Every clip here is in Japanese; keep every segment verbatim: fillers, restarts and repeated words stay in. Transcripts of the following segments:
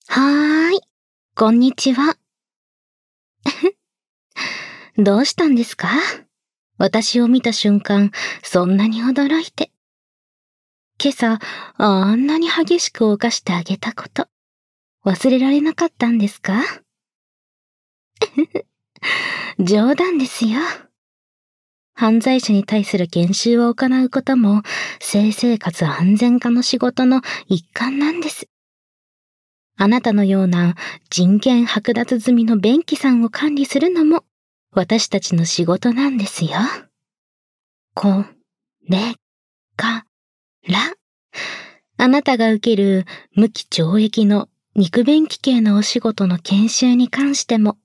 はーい、こんにちは。どうしたんですか？私を見た瞬間、そんなに驚いて。今朝、あんなに激しく犯してあげたこと、忘れられなかったんですか？冗談ですよ。犯罪者に対する研修を行うことも、性生活安全課の仕事の一環なんです。あなたのような人権剥奪済みの便器さんを管理するのも、私たちの仕事なんですよ。こ、れ、か、ら。あなたが受ける無期懲役の肉便器系のお仕事の研修に関しても、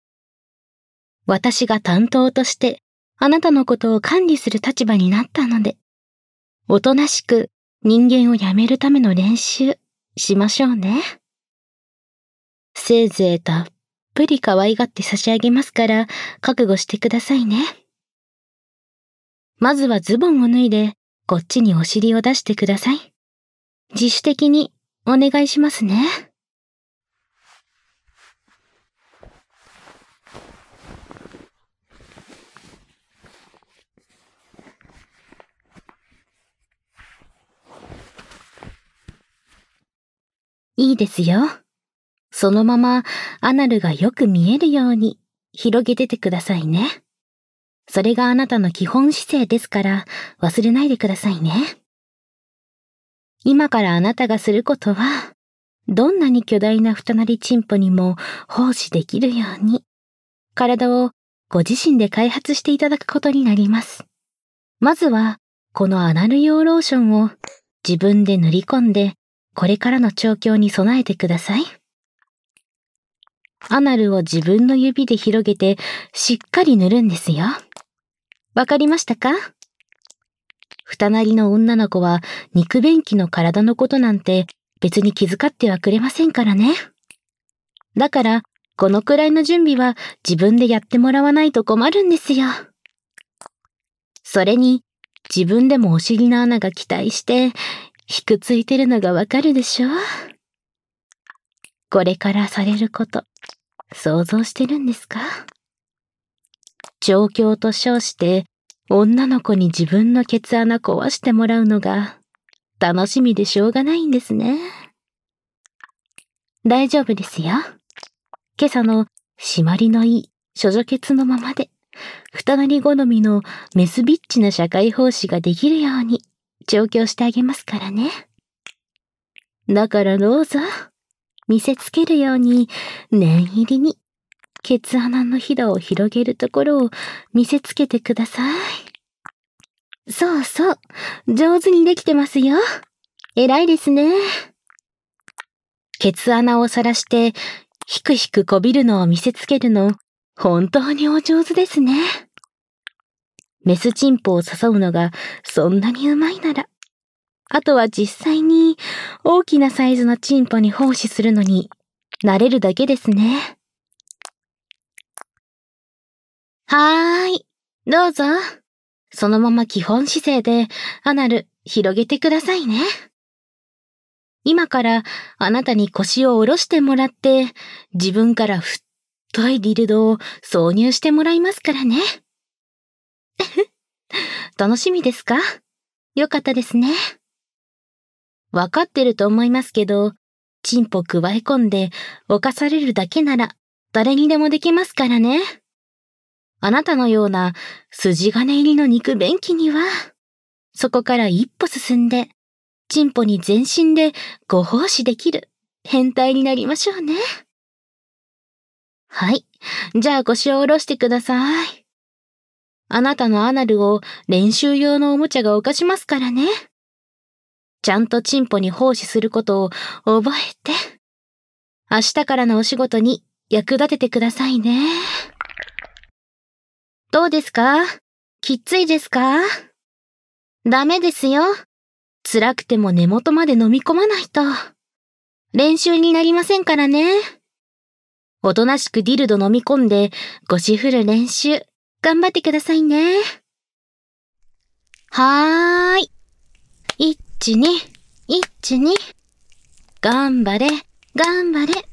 私が担当としてあなたのことを管理する立場になったので、おとなしく人間をやめるための練習しましょうね。せいぜいたっぷり可愛がって差し上げますから覚悟してくださいね。まずはズボンを脱いでこっちにお尻を出してください。自主的にお願いしますね。いいですよ。そのままアナルがよく見えるように広げててくださいね。それがあなたの基本姿勢ですから忘れないでくださいね。今からあなたがすることは、どんなに巨大な二なりチンポにも奉仕できるように、体をご自身で開発していただくことになります。まずは、このアナル用ローションを自分で塗り込んで、これからの調教に備えてください。アナルを自分の指で広げてしっかり塗るんですよ。わかりましたか？二なりの女の子は肉便器の体のことなんて別に気遣ってはくれませんからね。だから、このくらいの準備は自分でやってもらわないと困るんですよ。それに、自分でもお尻の穴が期待して、ひくついてるのがわかるでしょ？これからされること、想像してるんですか？調教と称して、女の子に自分のケツ穴壊してもらうのが、楽しみでしょうがないんですね。大丈夫ですよ。今朝の締まりのいい処女ケツのままで、二なり好みのメスビッチな社会奉仕ができるように調教してあげますからね。だからどうぞ、見せつけるように念入りにケツ穴のひだを広げるところを見せつけてください。そうそう、上手にできてますよ。偉いですね。ケツ穴を晒して、ひくひくこびるのを見せつけるの、本当にお上手ですね。メスチンポを誘うのがそんなにうまいなら、あとは実際に大きなサイズのチンポに奉仕するのに慣れるだけですね。はーい、どうぞ。そのまま基本姿勢でアナル広げてくださいね。今からあなたに腰を下ろしてもらって、自分から太いディルドを挿入してもらいますからね。楽しみですか？よかったですね。わかってると思いますけど、チンポくわえ込んで犯されるだけなら誰にでもできますからね。あなたのような筋金入りの肉便器には、そこから一歩進んで、チンポに全身でご奉仕できる変態になりましょうね。はい。じゃあ腰を下ろしてください。あなたのアナルを練習用のおもちゃが犯しますからね。ちゃんとチンポに奉仕することを覚えて、明日からのお仕事に役立ててくださいね。どうですか？きっついですか？ダメですよ。辛くても根元まで飲み込まないと。練習になりませんからね。おとなしくディルド飲み込んで腰振る練習、頑張ってくださいね。はーい。いちに、いちに。頑張れ、 頑張れ。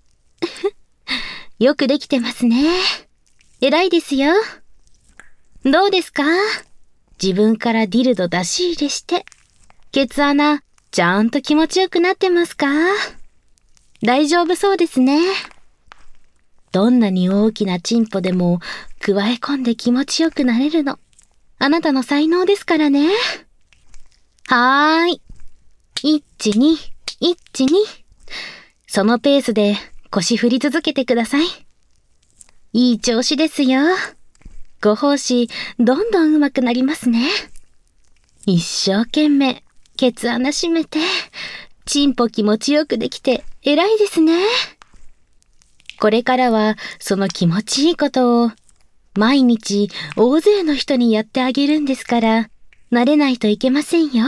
よくできてますね。偉いですよ。どうですか？自分からディルド出し入れして、ケツ穴、ちゃんと気持ちよくなってますか？大丈夫そうですね。どんなに大きなチンポでも加え込んで気持ちよくなれるの。あなたの才能ですからね。はーい。一、二、一、二。そのペースで腰振り続けてください。いい調子ですよ。ご奉仕、どんどん上手くなりますね。一生懸命、ケツ穴閉めて、チンポ気持ちよくできて偉いですね。これからはその気持ちいいことを毎日大勢の人にやってあげるんですから、慣れないといけませんよ。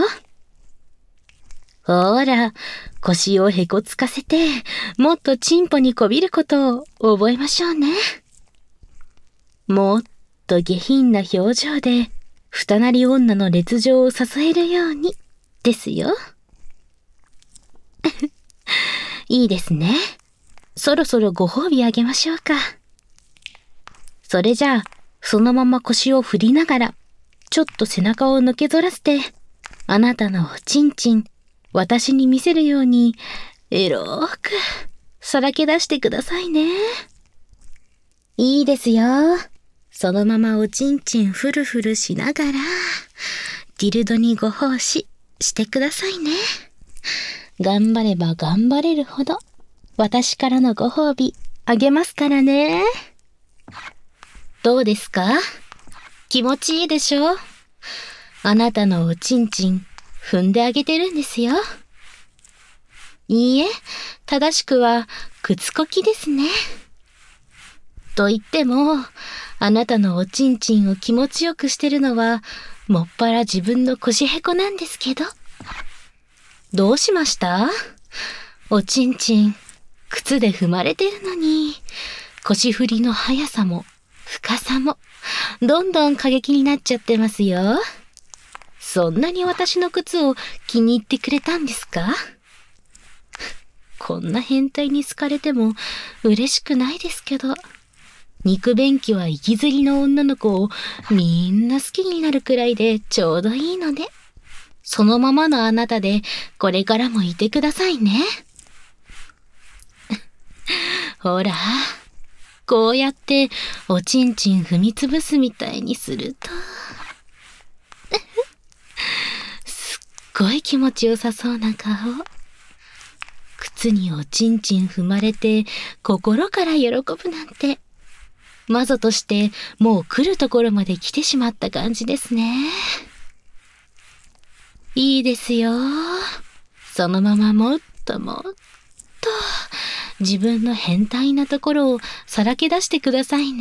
ほーら、腰をへこつかせて、もっとチンポにこびることを覚えましょうね。もっと下品な表情で、二なり女の烈情を支えるように、ですよ。いいですね。そろそろご褒美あげましょうか。それじゃあ、そのまま腰を振りながら、ちょっと背中を抜け反らせて、あなたのおちんちん、私に見せるように、エローく、さらけ出してくださいね。いいですよ。そのままおちんちんフルフルしながら、ディルドにご奉仕してくださいね。頑張れば頑張れるほど、私からのご褒美あげますからね。どうですか？気持ちいいでしょ？あなたのおちんちん踏んであげてるんですよ。いいえ、正しくは靴こきですね。と言っても、あなたのおちんちんを気持ちよくしてるのは、もっぱら自分の腰へこなんですけど。どうしました？おちんちん、靴で踏まれてるのに、腰振りの速さも、深さも、どんどん過激になっちゃってますよ。そんなに私の靴を気に入ってくれたんですか？こんな変態に好かれても嬉しくないですけど、肉便器は行きずりの女の子をみんな好きになるくらいでちょうどいいので、そのままのあなたでこれからもいてくださいね。ほら、こうやっておちんちん踏みつぶすみたいにすると、すっごい気持ちよさそうな顔。靴におちんちん踏まれて心から喜ぶなんて、魔女としてもう来るところまで来てしまった感じですね。いいですよ。そのままもっともっと自分の変態なところをさらけ出してくださいね。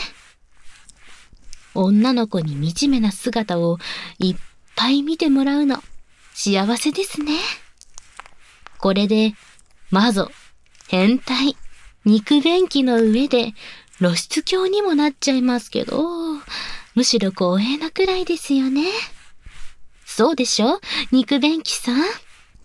女の子に惨めな姿をいっぱい見てもらうの幸せですね。これで魔女、変態、肉便器の上で露出狂にもなっちゃいますけど、むしろ光栄なくらいですよね。そうでしょ、肉便器さん。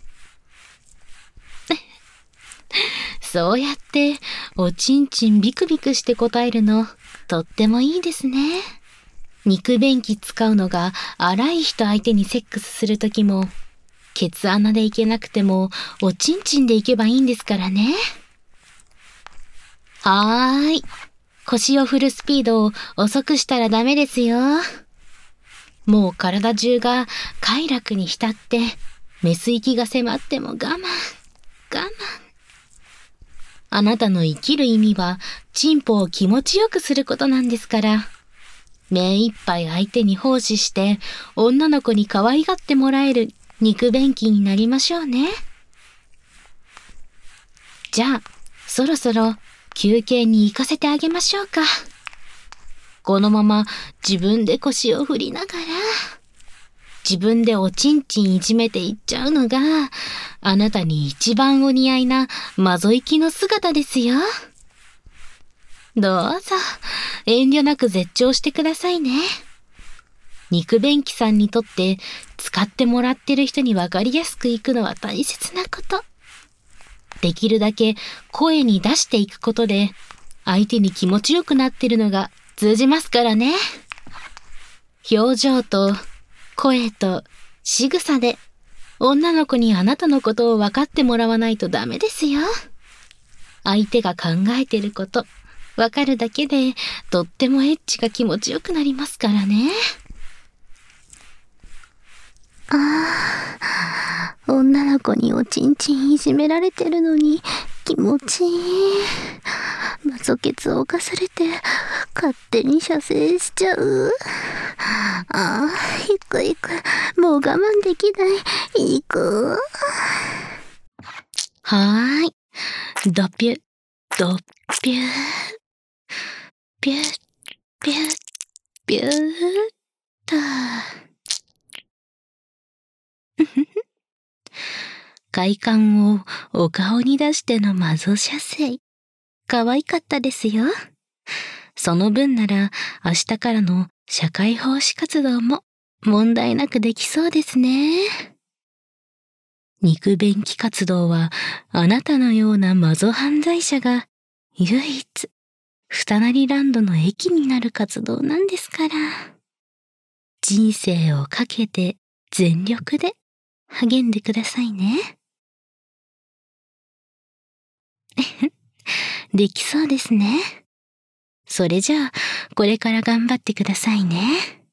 そうやっておちんちんビクビクして答えるのとってもいいですね。肉便器使うのが荒い人相手にセックスするときも、ケツ穴でいけなくてもおちんちんでいけばいいんですからね。はーい。腰を振るスピードを遅くしたらダメですよ。もう体中が快楽に浸って、メス息が迫っても我慢、我慢。あなたの生きる意味は、チンポを気持ちよくすることなんですから。目いっぱい相手に奉仕して、女の子に可愛がってもらえる肉便器になりましょうね。じゃあ、そろそろ休憩に行かせてあげましょうか。このまま自分で腰を振りながら、自分でおちんちんいじめていっちゃうのが、あなたに一番お似合いなマゾイキの姿ですよ。どうぞ、遠慮なく絶頂してくださいね。肉便器さんにとって使ってもらってる人にわかりやすくいくのは大切なこと。 できるだけ声に出していくことで、相手に気持ちよくなってるのが通じますからね。表情と声と仕草で女の子にあなたのことを分かってもらわないとダメですよ。相手が考えてること分かるだけでとってもエッチが気持ちよくなりますからね。 ああ、女の子におちんちんいじめられてるのに気持ちいい。マソケツを犯されて勝手に射精しちゃう。ああ、行く行く。もう我慢できない。行く。 はーい。ドピュ、ドピュー。ピュッ、ピュッ、ピューっと。快感をお顔に出してのマゾ射精。可愛かったですよ。その分なら明日からの社会奉仕活動も問題なくできそうですね。肉便器活動はあなたのようなマゾ犯罪者が唯一二成ランドの駅になる活動なんですから。人生をかけて全力で励んでくださいね。できそうですね。それじゃあこれから頑張ってくださいね。